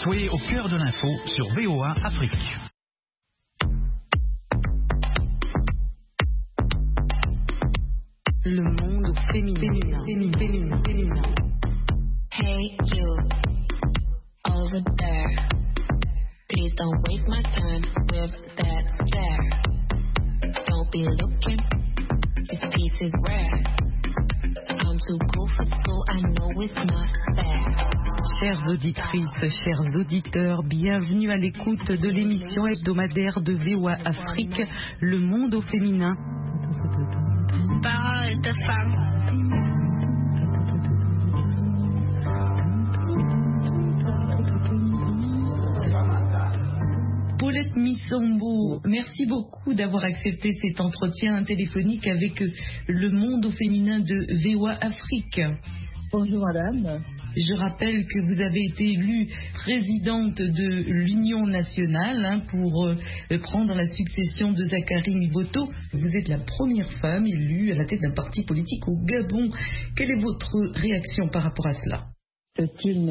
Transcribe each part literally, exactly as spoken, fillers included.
Soyez au cœur de l'info sur V O A Afrique. Le monde féminin, féminin, féminin, féminin. Hey you, over there. Please don't waste my time with that stare. Don't be looking, this piece is rare. I'm too cool for school, I know it's not fair. Chères auditrices, chers auditeurs, bienvenue à l'écoute de l'émission hebdomadaire de V O A Afrique, Le monde au féminin. Parole de femme. Paulette Missombo, merci beaucoup d'avoir accepté cet entretien téléphonique avec Le monde au féminin de V O A Afrique. Bonjour madame. Je rappelle que vous avez été élue présidente de l'Union nationale hein, pour euh, prendre la succession de Zachary Mboto. Vous êtes la première femme élue à la tête d'un parti politique au Gabon. Quelle est votre réaction par rapport à cela? C'est une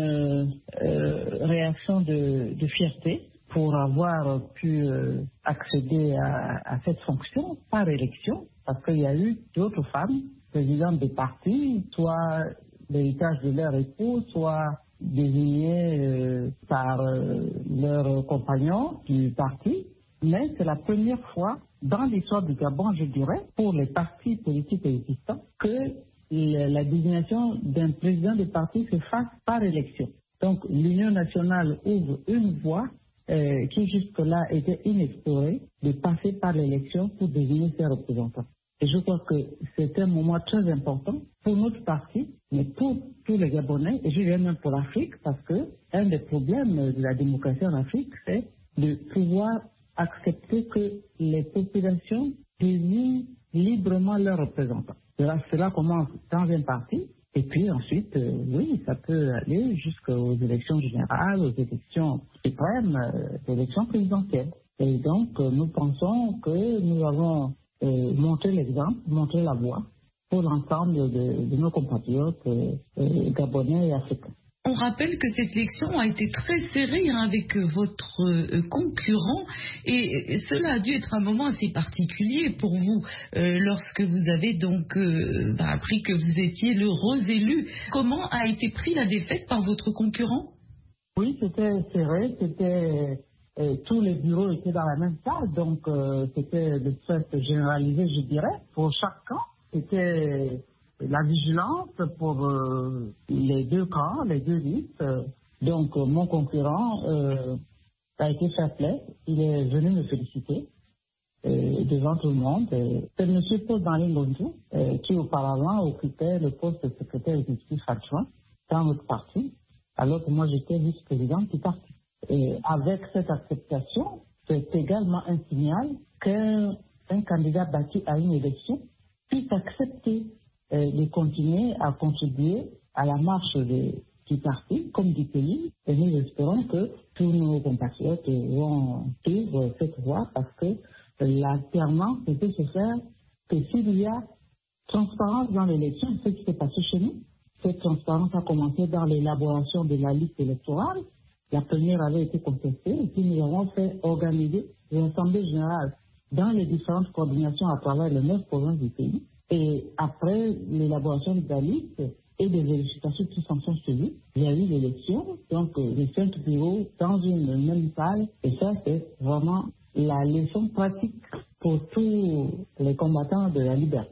euh, réaction de, de fierté pour avoir pu euh, accéder à, à cette fonction par élection, parce qu'il y a eu d'autres femmes présidentes des partis, soit l'héritage de leur époux, soit désignés euh, par euh, leurs compagnons du parti. Mais c'est la première fois dans l'histoire du Gabon, je dirais, pour les partis politiques existants, que le, la désignation d'un président de parti se fasse par élection. Donc l'Union nationale ouvre une voie euh, qui jusque-là était inexplorée, de passer par l'élection pour désigner ses représentants. Et je crois que c'est un moment très important pour notre parti, mais pour tous les Gabonais, et je dirais même pour l'Afrique, parce que un des problèmes de la démocratie en Afrique, c'est de pouvoir accepter que les populations désignent librement leurs représentants. Cela, cela commence dans un parti, et puis ensuite, euh, oui, ça peut aller jusqu'aux élections générales, aux élections suprêmes, euh, aux élections présidentielles. Et donc, euh, nous pensons que nous avons Euh, montrer l'exemple, montrer la voie pour l'ensemble de, de nos compatriotes euh, euh, gabonais et africains. On rappelle que cette élection a été très serrée hein, avec votre euh, concurrent et, et cela a dû être un moment assez particulier pour vous euh, lorsque vous avez donc euh, bah, appris que vous étiez l'heureux élu. Comment a été prise la défaite par votre concurrent? Oui, c'était serré, c'était... Et tous les bureaux étaient dans la même salle, donc euh, c'était le stress généralisé, je dirais, pour chaque camp. C'était la vigilance pour euh, les deux camps, les deux listes. Donc euh, mon concurrent euh, a été fair play, il est venu me féliciter euh, devant tout le monde. C'est M. Paul Danlin Gondou, euh, qui auparavant occupait le poste de secrétaire exécutif adjoint dans notre parti, alors que moi j'étais vice-présidente du parti. Et avec cette acceptation, c'est également un signal qu'un un candidat battu à une élection puisse accepter euh, de continuer à contribuer à la marche de, du parti comme du pays. Et nous espérons que tous nos compatriotes vont suivre cette voie parce que l'alternance ne peut se faire que s'il y a transparence dans l'élection, ce qui s'est passé chez nous. Cette transparence a commencé dans l'élaboration de la liste électorale. La première avait été contestée et puis nous avons fait organiser une assemblée générale dans les différentes coordinations à travers les neuf provinces du pays. Et après l'élaboration de la liste et des vérifications qui s'en sont suivies, il y a eu l'élection, donc les cinq bureaux dans une même salle. Et ça, c'est vraiment la leçon pratique pour tous les combattants de la liberté.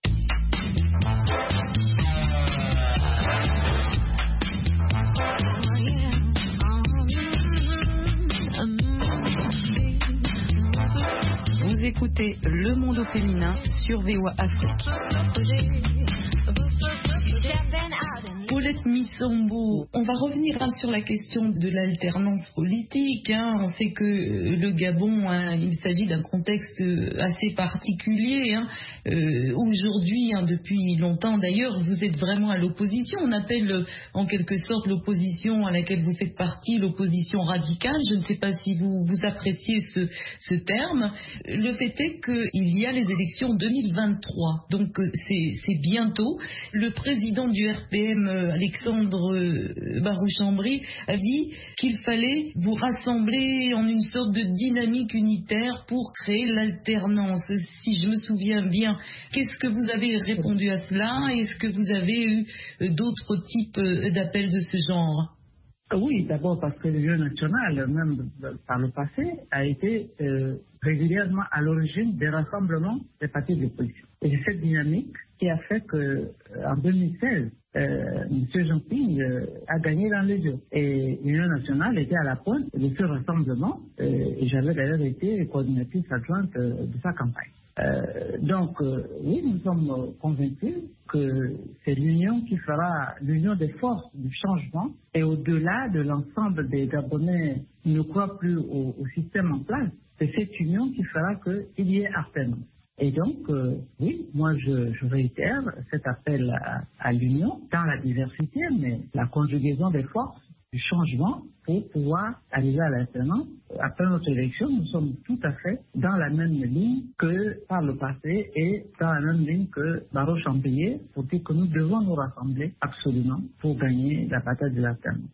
Écoutez Le monde au féminin sur V O A Afrique. Paulette Missombo, on va revenir hein, sur la question de l'alternance politique. Hein. On sait que euh, le Gabon, hein, il s'agit d'un contexte assez particulier. Hein. Euh, aujourd'hui, hein, depuis longtemps d'ailleurs, vous êtes vraiment à l'opposition. On appelle euh, en quelque sorte l'opposition à laquelle vous faites partie l'opposition radicale. Je ne sais pas si vous, vous appréciez ce, ce terme. Le fait est qu'il y a les élections deux mille vingt-trois. Donc euh, c'est, c'est bientôt. Le président du R P M Alexandre Barou-Chambry, a dit qu'il fallait vous rassembler en une sorte de dynamique unitaire pour créer l'alternance. Si je me souviens bien, qu'est-ce que vous avez répondu à cela? Est-ce que vous avez eu d'autres types d'appels de ce genre? Oui, d'abord parce que l'Union nationale, même par le passé, a été euh, régulièrement à l'origine des rassemblements des partis de l'opposition. Et c'est cette dynamique qui a fait que, en deux mille seize, euh, M. Jean-Ping euh, a gagné dans les jeux. Et l'Union nationale était à la pointe de ce rassemblement, euh, et j'avais d'ailleurs été coordinatrice adjointe euh, de sa campagne. Euh, donc, euh, oui, nous sommes convaincus que c'est l'union qui fera l'union des forces du changement, et au-delà de l'ensemble des Gabonais qui ne croient plus au, au système en place, c'est cette union qui fera qu'il y ait alternance. Et donc, euh, oui, moi je, je réitère cet appel à, à l'union dans la diversité, mais la conjugaison des forces du changement pour pouvoir arriver à l'alternance. Après notre élection, nous sommes tout à fait dans la même ligne que par le passé et dans la même ligne que Barou-Chambry, pour dire que nous devons nous rassembler absolument pour gagner la bataille de l'alternance.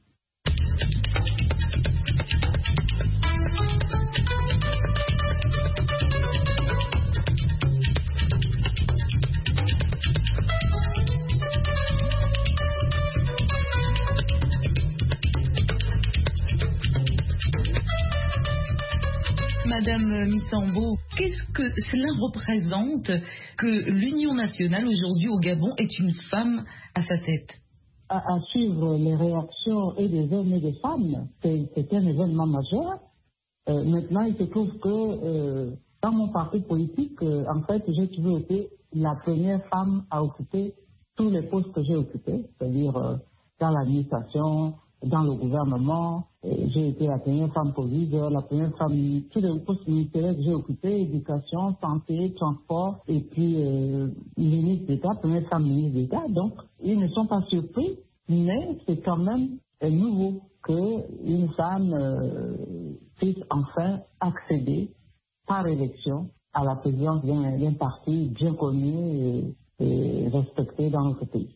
Madame Missambo, qu'est-ce que cela représente que l'Union nationale aujourd'hui au Gabon ait une femme à sa tête? À, à suivre les réactions et des hommes et des femmes, c'est, c'est un événement majeur. Euh, maintenant, il se trouve que euh, dans mon parti politique, euh, en fait, j'ai toujours été la première femme à occuper tous les postes que j'ai occupés, c'est-à-dire euh, dans l'administration, dans le gouvernement. J'ai été la première femme Covid, la première femme, tous les postes ministériels que j'ai occupés, éducation, santé, transport, et puis euh, ministre d'État, première femme ministre d'État. Donc, ils ne sont pas surpris, mais c'est quand même euh, nouveau qu'une femme euh, puisse enfin accéder par élection à la présidence d'un, d'un parti bien connu et, et respecté dans notre pays.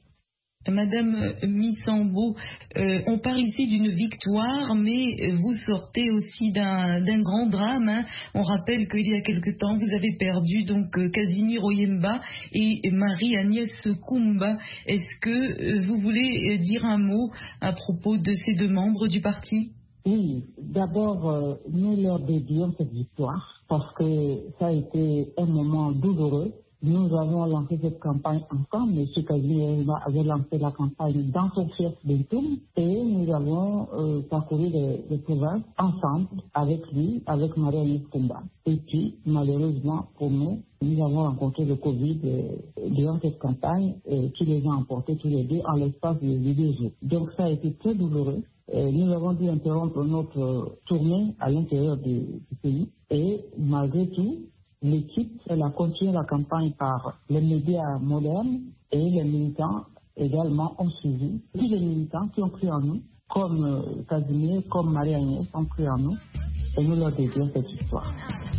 Madame Missambo, euh, on parle ici d'une victoire, mais vous sortez aussi d'un, d'un grand drame. Hein. On rappelle qu'il y a quelque temps, vous avez perdu donc Casimir Oyemba et Marie-Agnès Koumba. Est-ce que euh, vous voulez dire un mot à propos de ces deux membres du parti? Oui, d'abord, euh, nous leur dédions cette victoire parce que ça a été un moment douloureux. Nous avons lancé cette campagne ensemble. M. Casimir avait lancé la campagne dans son fief d'Intoum et nous avons euh, parcouru les, les provinces ensemble avec lui, avec Marie-Agnès Koumba. Et puis, malheureusement pour nous, nous avons rencontré le Covid euh, durant cette campagne et qui les a emportés tous les deux en l'espace de deux jours. Donc ça a été très douloureux. Et nous avons dû interrompre notre tournée à l'intérieur du, du pays et malgré tout, l'équipe, elle a continué la campagne par les médias modernes et les militants également ont suivi. Tous les militants qui ont cru en nous, comme euh, Casimir, comme Marie-Agnès, ont cru en nous et nous leur dédions cette histoire.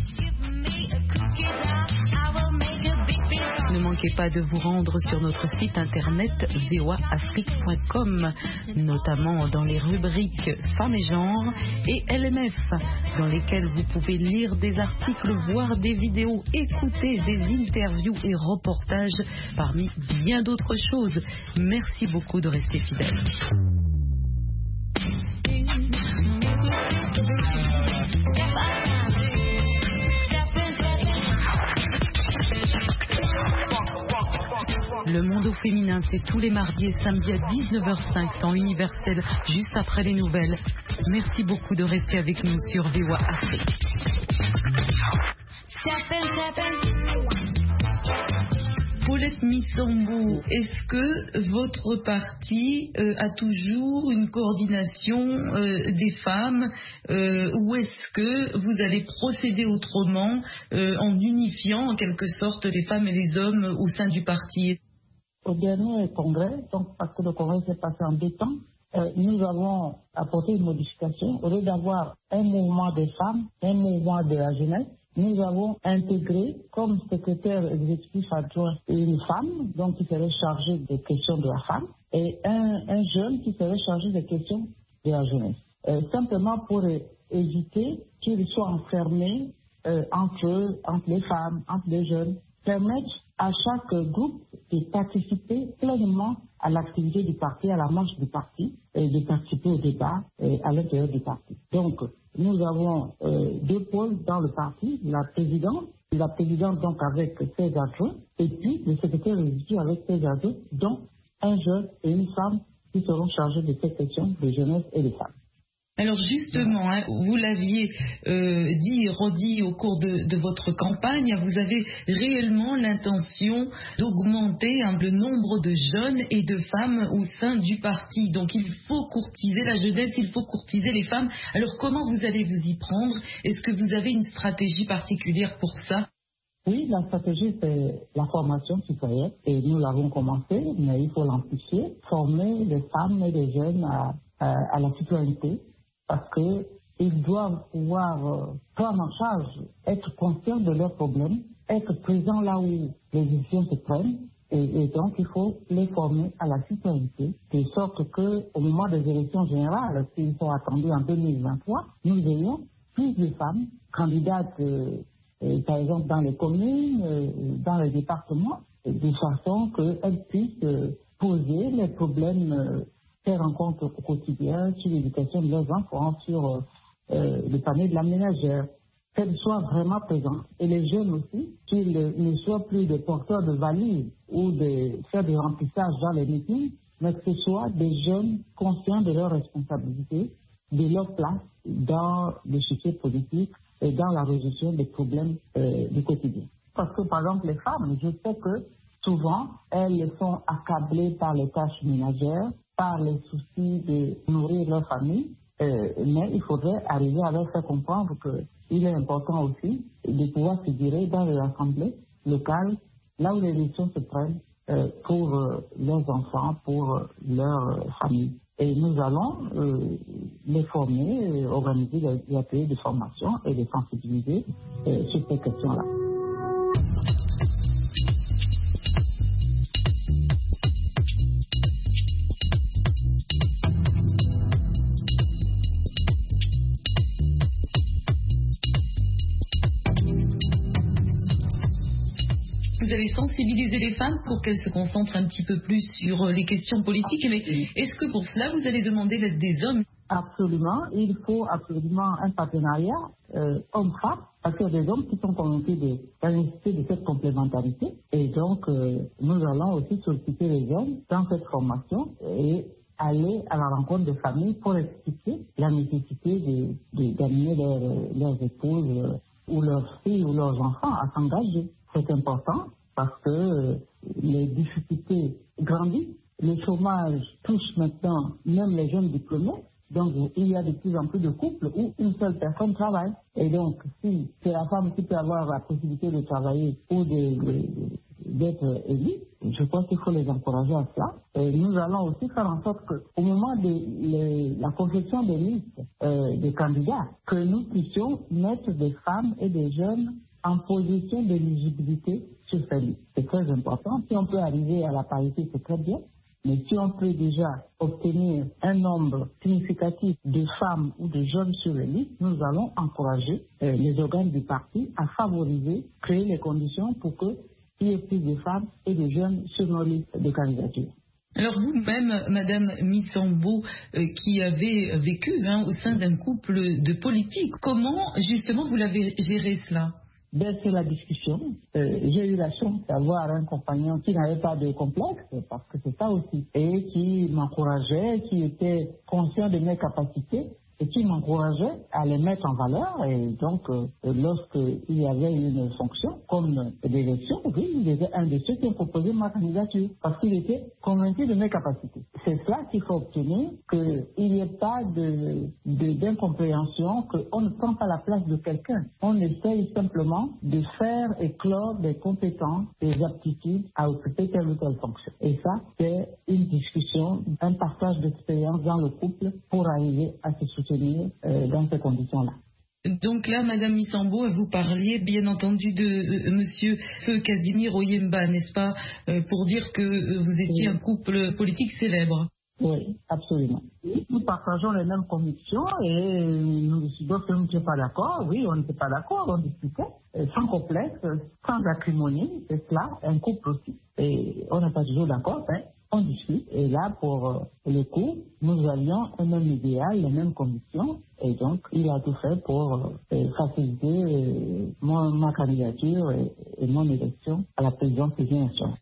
Ne manquez pas de vous rendre sur notre site internet v o a afrique point com, notamment dans les rubriques Femmes et Genre et L M F, dans lesquelles vous pouvez lire des articles, voir des vidéos, écouter des interviews et reportages, parmi bien d'autres choses. Merci beaucoup de rester fidèles. Le monde au féminin, c'est tous les mardis et samedis à dix-neuf heures cinq, temps universel, juste après les nouvelles. Merci beaucoup de rester avec nous sur V O A Afrique. Paulette Missambo, est-ce que votre parti euh, a toujours une coordination euh, des femmes euh, ou est-ce que vous allez procéder autrement euh, en unifiant en quelque sorte les femmes et les hommes au sein du parti? Au dernier congrès, donc parce que le congrès s'est passé en deux temps, euh, nous avons apporté une modification. Au lieu d'avoir un mouvement des femmes, un mouvement de la jeunesse, nous avons intégré comme secrétaire exécutif adjoint une femme, donc qui serait chargée des questions de la femme. et un, un jeune qui serait chargé des questions de la jeunesse. Euh, simplement pour euh, éviter qu'ils soient enfermés euh, entre eux, entre les femmes, entre les jeunes, permettre à chaque groupe de participer pleinement à l'activité du parti, à la marche du parti, et de participer au débat euh, à l'intérieur du parti. Donc, nous avons euh, deux pôles dans le parti, la présidente, la présidente donc avec ses adjoints, et puis le secrétaire exécutif avec ses adjoints, dont un jeune et une femme qui seront chargés de ces questions de jeunesse et de femmes. Alors justement, hein, vous l'aviez euh, dit et redit au cours de, de votre campagne, vous avez réellement l'intention d'augmenter hein, le nombre de jeunes et de femmes au sein du parti. Donc il faut courtiser la jeunesse, il faut courtiser les femmes. Alors comment vous allez vous y prendre? Est-ce que vous avez une stratégie particulière pour ça? Oui, la stratégie, c'est la formation citoyenne et nous l'avons commencé, mais il faut l'amplifier, former les femmes et les jeunes à, à, à la citoyenneté, parce qu'ils doivent pouvoir euh, prendre en charge, être conscients de leurs problèmes, être présents là où les décisions se prennent, et, et donc il faut les former à la citoyenneté, de sorte qu'au moment des élections générales, qui sont attendues en deux mille vingt-trois, nous ayons plus de femmes candidates, euh, euh, par exemple dans les communes, euh, dans les départements, de façon qu'elles puissent euh, poser les problèmes euh, qu'elles rencontrent au quotidien sur l'éducation de leurs enfants, sur euh, euh, le panier de la ménagère, qu'elles soient vraiment présentes. Et les jeunes aussi, qu'ils ne soient plus des porteurs de valises ou de faire des remplissages dans les meetings, mais que ce soit des jeunes conscients de leurs responsabilités, de leur place dans le succès politique et dans la résolution des problèmes euh, du quotidien. Parce que, par exemple, les femmes, je sais que souvent, elles sont accablées par les tâches ménagères, par les soucis de nourrir leur famille, euh, mais il faudrait arriver à leur faire comprendre qu'il est important aussi de pouvoir figurer dans les assemblées locales, là où les décisions se prennent euh, pour euh, leurs enfants, pour euh, leur euh, famille. Et nous allons euh, les former, euh, organiser des ateliers de formation et de sensibiliser euh, sur ces questions-là. Vous allez sensibiliser les femmes pour qu'elles se concentrent un petit peu plus sur les questions politiques. Mais est-ce que pour cela, vous allez demander l'aide des hommes? Absolument. Il faut absolument un partenariat euh, homme-femme, parce qu'il y a des hommes qui sont convaincus de la nécessité de cette complémentarité. Et donc, euh, nous allons aussi solliciter les hommes dans cette formation et aller à la rencontre des familles pour expliquer la nécessité de, de, d'amener leurs, leurs épouses euh, ou leurs filles ou leurs enfants à s'engager. C'est important parce que euh, les difficultés grandissent, le chômage touche maintenant même les jeunes diplômés, donc il y a de plus en plus de couples où une seule personne travaille. Et donc, si c'est la femme qui peut avoir la possibilité de travailler ou de, de, d'être élue, je pense qu'il faut les encourager à cela. Et nous allons aussi faire en sorte qu'au moment de les, la confection des listes euh, des candidats, que nous puissions mettre des femmes et des jeunes en position d'éligibilité sur ces listes. C'est très important. Si on peut arriver à la parité, c'est très bien. Mais si on peut déjà obtenir un nombre significatif de femmes ou de jeunes sur les listes, nous allons encourager euh, les organes du parti à favoriser, créer les conditions pour qu'il y ait plus de femmes et de jeunes sur nos listes de candidature. Alors vous-même, Madame Missambo, euh, qui avez vécu hein, au sein d'un couple de politiques, comment justement vous l'avez géré cela? Bien, c'est la discussion. Euh, j'ai eu la chance d'avoir un compagnon qui n'avait pas de complexe, parce que c'est ça aussi, et qui m'encourageait, qui était conscient de mes capacités et qui m'encourageait à les mettre en valeur. Et donc, euh, lorsqu'il y avait une fonction comme d'élection, oui, il était un de ceux qui ont proposé ma candidature, parce qu'il était convaincu de mes capacités. C'est cela qu'il faut obtenir, qu'il n'y ait pas de, de, d'incompréhension, qu'on ne prend pas la place de quelqu'un. On essaye simplement de faire éclore des compétences, des aptitudes à occuper telle ou telle fonction. Et ça, c'est une discussion, un partage d'expérience dans le couple pour arriver à se soutenir euh, dans ces conditions-là. Donc là, Madame Missambo, vous parliez bien entendu de euh, Monsieur Feu Casimir Oyemba, n'est-ce pas, euh, pour dire que euh, vous étiez oui. un couple politique célèbre. Oui, absolument. Nous partageons les mêmes convictions et nous d'autres n'étaient pas d'accord. Oui, on n'était pas d'accord, on discutait sans complexe, sans acrimonie, c'est cela, un couple aussi. Et on n'est pas toujours d'accord, hein. On discute. Et là, pour le coup, nous avions un même idéal, les mêmes convictions. Et donc, il a tout fait pour faciliter mon, ma candidature et, et mon élection à la présidence qui vient sur.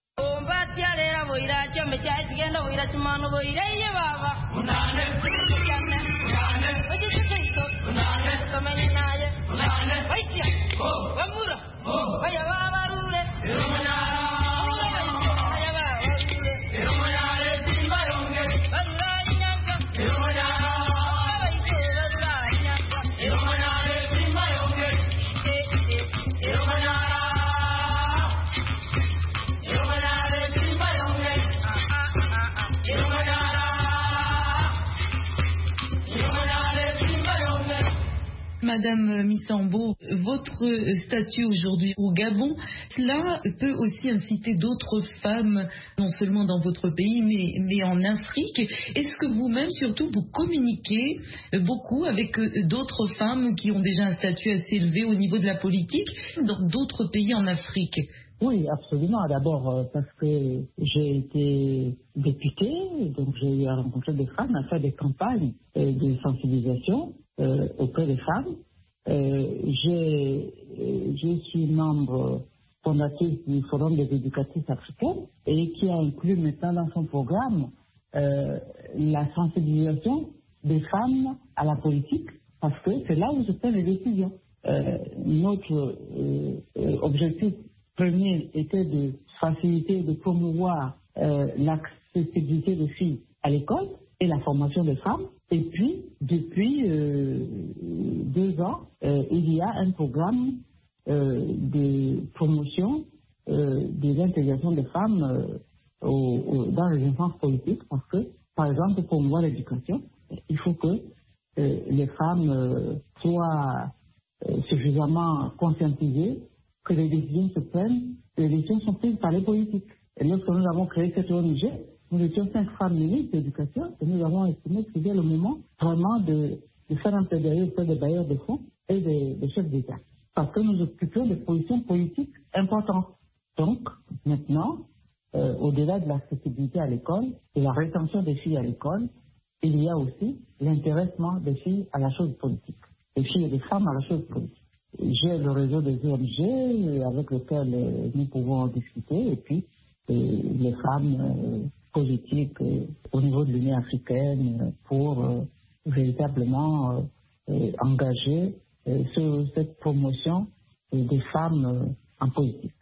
Madame Missambo, votre statut aujourd'hui au Gabon, cela peut aussi inciter d'autres femmes, non seulement dans votre pays, mais, mais en Afrique. Est-ce que vous-même, surtout, vous communiquez beaucoup avec d'autres femmes qui ont déjà un statut assez élevé au niveau de la politique dans d'autres pays en Afrique? Oui, absolument. D'abord parce que j'ai été députée, donc j'ai eu à rencontrer des femmes, à faire des campagnes de sensibilisation euh, auprès des femmes. Euh, j'ai, je suis membre fondatrice du Forum des éducatrices africaines et qui a inclus maintenant dans son programme euh, la sensibilisation des femmes à la politique, parce que c'est là où se prennent les décisions. Euh, notre euh, objectif premier était de faciliter, de promouvoir euh, l'accessibilité des filles à l'école et la formation des femmes. Et puis, depuis euh, deux ans, euh, il y a un programme euh, de promotion euh, de l'intégration des femmes euh, au, au, dans les instances politiques, parce que, par exemple, pour promouvoir l'éducation, il faut que euh, les femmes euh, soient euh, suffisamment conscientisées que les décisions se prennent, les décisions sont prises par les politiques. Et lorsque nous avons créé cette O N G, nous étions cinq femmes ministres d'éducation et nous avons estimé que c'était le moment vraiment de, de faire un plaidoyer auprès des bailleurs de fonds et des, des chefs d'État. Parce que nous occupions des positions politiques importantes. Donc, maintenant, euh, au-delà de l'accessibilité à l'école et la rétention des filles à l'école, il y a aussi l'intéressement des filles à la chose politique. Des filles et des femmes à la chose politique. J'ai le réseau des O N G avec lequel nous pouvons discuter et puis et les femmes euh, politiques euh, au niveau de l'Union africaine pour euh, véritablement euh, euh, engager euh, ce, cette promotion euh, des femmes euh, en politique.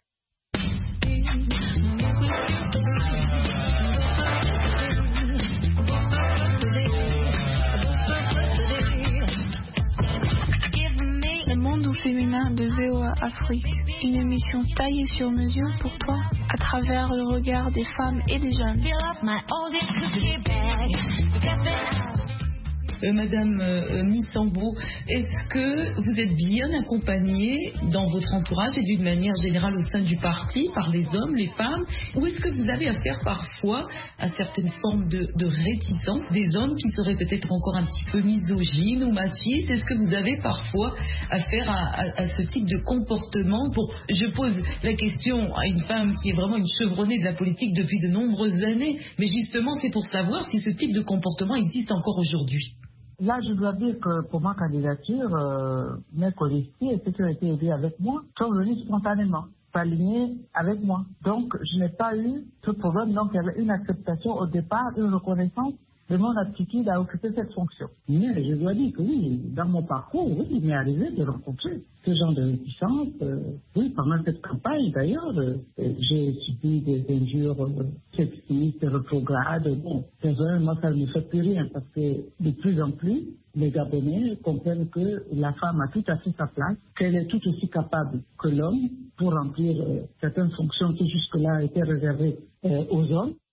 Féminin de V O A Afrique, une émission taillée sur mesure pour toi à travers le regard des femmes et des jeunes. Euh, Madame euh, Missambo, est-ce que vous êtes bien accompagnée dans votre entourage et d'une manière générale au sein du parti par les hommes, les femmes, ou est-ce que vous avez affaire parfois à certaines formes de, de réticence des hommes qui seraient peut-être encore un petit peu misogynes ou machistes? Est-ce que vous avez parfois affaire à, à, à ce type de comportement? Pour, je pose la question à une femme qui est vraiment une chevronnée de la politique depuis de nombreuses années, mais justement c'est pour savoir si ce type de comportement existe encore aujourd'hui. Là, je dois dire que pour ma candidature, euh, mes colistiers et ceux qui ont été élus avec moi sont venus spontanément, s'aligner avec moi. Donc, je n'ai pas eu ce problème. Donc, il y avait une acceptation au départ, une reconnaissance de mon aptitude à occuper cette fonction. Mais je dois dire que oui, dans mon parcours, oui, il m'est arrivé de rencontrer ce genre de réticence. Euh, oui, pendant cette campagne, d'ailleurs, euh, j'ai subi des injures euh, sexistes, rétrogrades. Bon, personnellement, ça ne me fait plus rien parce que de plus en plus, les Gabonais comprennent que la femme a tout à fait sa place, qu'elle est tout aussi capable que l'homme pour remplir euh, certaines fonctions qui jusque-là étaient réservées euh, aux hommes.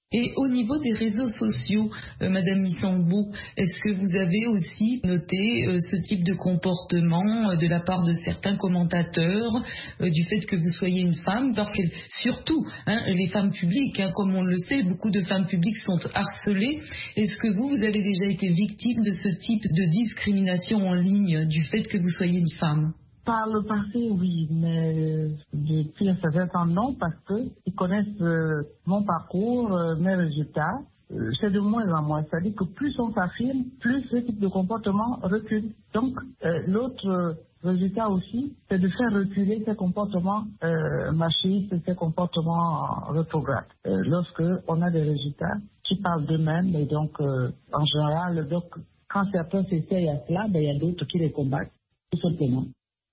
Et au niveau des réseaux sociaux, euh, Madame Missambou, est-ce que vous avez aussi noté euh, ce type de comportement euh, de la part de certains commentateurs, euh, du fait que vous soyez une femme, parce que surtout, hein, les femmes publiques, hein, comme on le sait, beaucoup de femmes publiques sont harcelées. Est-ce que vous, vous avez déjà été victime de ce type de discrimination en ligne, du fait que vous soyez une femme ? Par le passé, oui, mais depuis un certain temps, non, parce qu'ils connaissent euh, mon parcours, euh, mes résultats. Euh, c'est de moins en moins. C'est-à-dire que plus on s'affirme, plus ce type de comportement recule. Donc, euh, l'autre euh, résultat aussi, c'est de faire reculer ces comportements euh, machistes, ces comportements rétrogrades. Euh, lorsque on a des résultats qui parlent d'eux-mêmes, et donc, euh, en général, donc, quand certains s'essayent à cela, ben, il y a d'autres qui les combattent, tout simplement.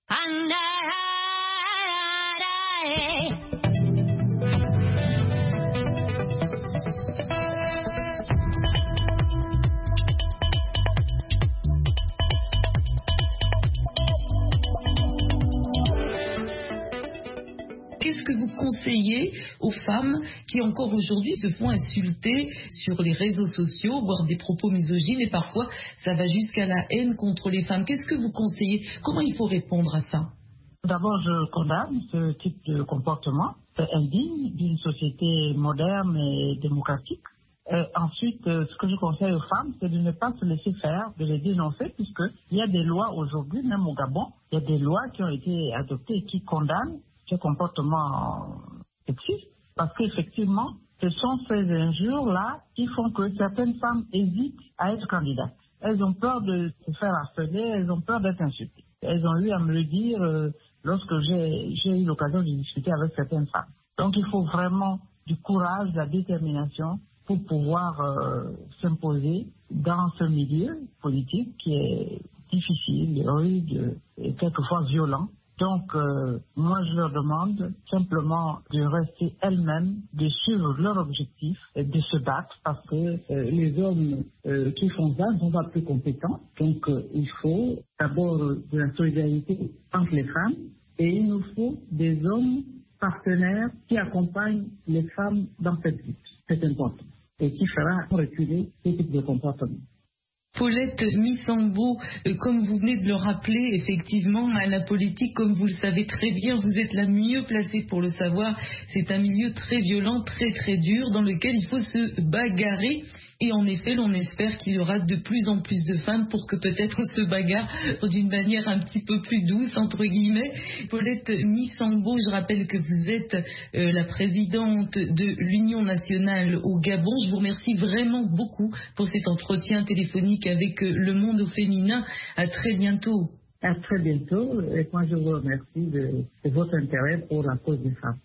Qu'est-ce que vous conseillez aux femmes qui encore aujourd'hui se font insulter sur les réseaux sociaux, voire des propos misogynes, et parfois ça va jusqu'à la haine contre les femmes? Qu'est-ce que vous conseillez? Comment il faut répondre à ça? D'abord, je condamne ce type de comportement. C'est indigne d'une société moderne et démocratique. Euh, ensuite, euh, ce que je conseille aux femmes, c'est de ne pas se laisser faire, de les dénoncer, puisqu'il y a des lois aujourd'hui, même au Gabon, il y a des lois qui ont été adoptées et qui condamnent ce comportement sexiste. Parce qu'effectivement, ce sont ces injures-là qui font que certaines femmes hésitent à être candidates. Elles ont peur de se faire harceler, elles ont peur d'être insultées. Elles ont eu à me le dire euh, lorsque j'ai, j'ai eu l'occasion de discuter avec certaines femmes. Donc il faut vraiment du courage, de la détermination pour pouvoir euh, s'imposer dans ce milieu politique qui est difficile, rude et quelquefois violent. Donc, euh, moi, je leur demande simplement de rester elles-mêmes, de suivre leur objectif, et de se battre, parce que euh, les hommes euh, qui font ça ne sont pas plus compétents. Donc, euh, il faut d'abord euh, de la solidarité entre les femmes, et il nous faut des hommes partenaires qui accompagnent les femmes dans cette lutte. C'est important. Et qui fera reculer ce type de comportement. Paulette Missambou, euh, comme vous venez de le rappeler, effectivement, à la politique, comme vous le savez très bien, vous êtes la mieux placée pour le savoir. C'est un milieu très violent, très très dur, dans lequel il faut se bagarrer. Et en effet, l'on espère qu'il y aura de plus en plus de femmes pour que peut-être on se bagarre d'une manière un petit peu plus douce, entre guillemets. Paulette Missambou, je rappelle que vous êtes euh, la présidente de l'Union nationale au Gabon. Je vous remercie vraiment beaucoup pour cet entretien téléphonique avec euh, Le Monde au féminin. À très bientôt. À très bientôt. Et moi, je vous remercie de, de votre intérêt pour la cause des femmes.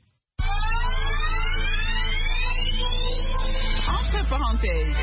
Parenthèse.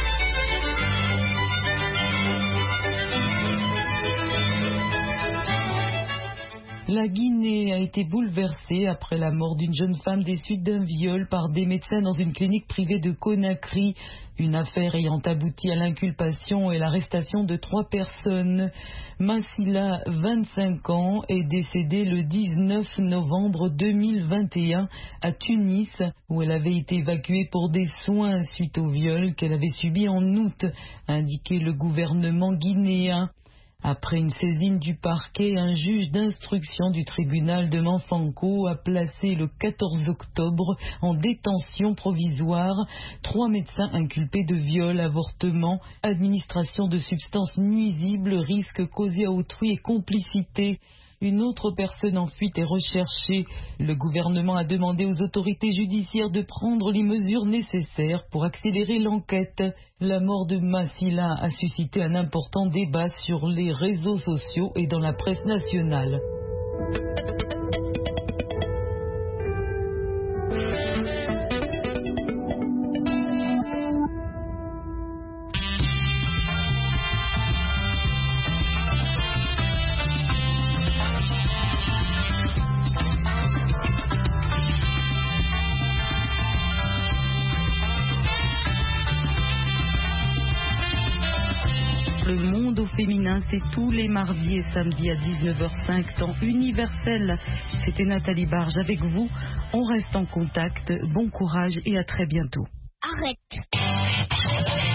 La Guinée a été bouleversée après la mort d'une jeune femme des suites d'un viol par des médecins dans une clinique privée de Conakry. Une affaire ayant abouti à l'inculpation et l'arrestation de trois personnes. Massila, vingt-cinq ans, est décédée le dix-neuf novembre deux mille vingt et un à Tunis, où elle avait été évacuée pour des soins suite au viol qu'elle avait subi en août, a indiqué le gouvernement guinéen. Après une saisine du parquet, un juge d'instruction du tribunal de Manfanko a placé le quatorze octobre en détention provisoire trois médecins inculpés de viol, avortement, administration de substances nuisibles, risque causé à autrui et complicité. Une autre personne en fuite est recherchée. Le gouvernement a demandé aux autorités judiciaires de prendre les mesures nécessaires pour accélérer l'enquête. La mort de Massila a suscité un important débat sur les réseaux sociaux et dans la presse nationale. Le Monde au féminin, c'est tous les mardis et samedis à dix-neuf heures cinq, temps universel. C'était Nathalie Barge avec vous. On reste en contact. Bon courage et à très bientôt. arrête.